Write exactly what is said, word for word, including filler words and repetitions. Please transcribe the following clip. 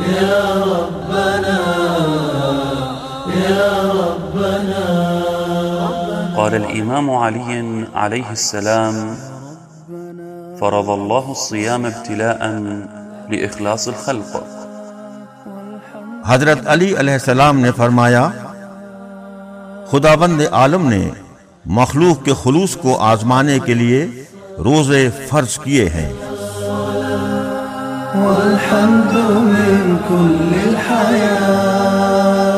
या रब्बना या रब्बना। قال الإمام علي عليه السلام: فرض الله الصيام ابتلاء لإخلاص الخلق। हजरत अली अलैहिस्सलाम ने फरमाया, खुदाबंद आलम ने मखलूक के खुलूस को आजमाने के लिए रोजे फर्ज किए हैं। वल्हम्दु मिन कुल्लिल हया।